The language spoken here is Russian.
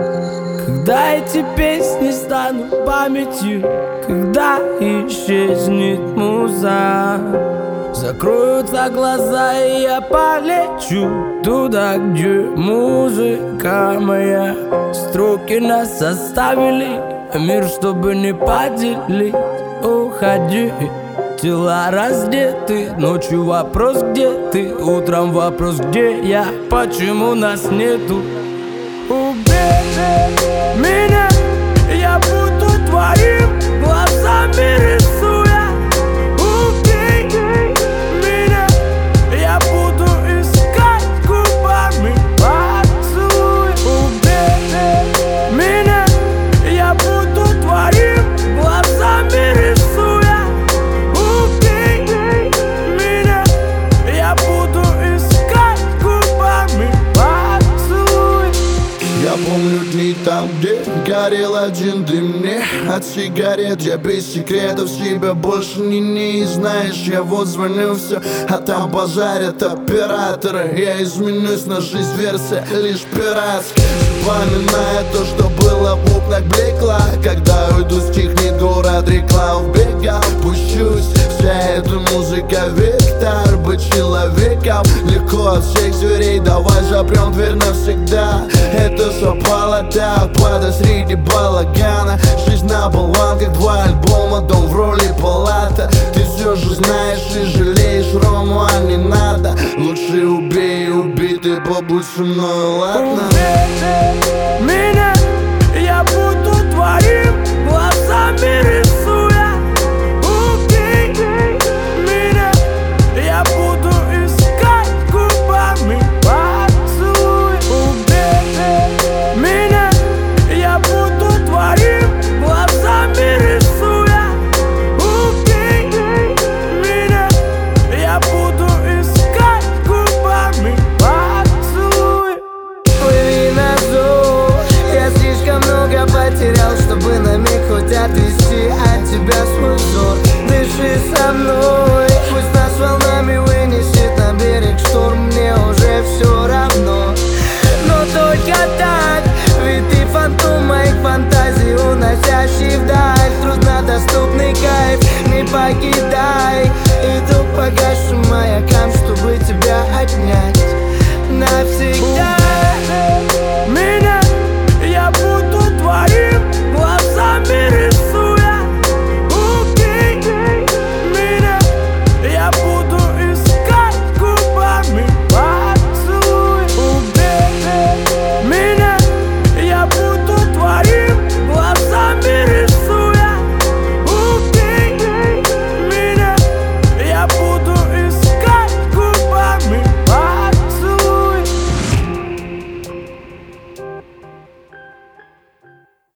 Когда эти песни станут памятью, когда исчезнет муза, закроются глаза, и я полечу туда, где музыка моя. Строки нас оставили, мир, чтобы не поделить. Уходи, тела раздеты, ночью вопрос, где ты, утром вопрос, где я, почему нас нету. Убей меня, я буду твоим глазами рисуя. Убей меня, я буду искать губами поцелуй. Убей меня, я буду твоим глазами рисуя. Убей меня, я буду искать губами поцелуй. Я помню дни там, где горел один дым мне от сигарет. Я без секретов себя больше не знаешь. Я вот звоню все, а там базарят операторы. Я изменюсь, на жизнь версия лишь пиратская. Вспоминая то, что было в окнах блекло. Когда уйду, стихнет город, рекла в бега. Пущусь, вся эта музыка вектор. Быть человеком легко от всех зверей. Давай запрем дверь навсегда. Это совпало так, падать среди балагана. Жизнь на болванках, 2 альбома, дом в роли палата. Ты все же знаешь и жалеешь Рому, а не надо. Лучше убей, убитый, побудь со мной, ладно? Убей меня.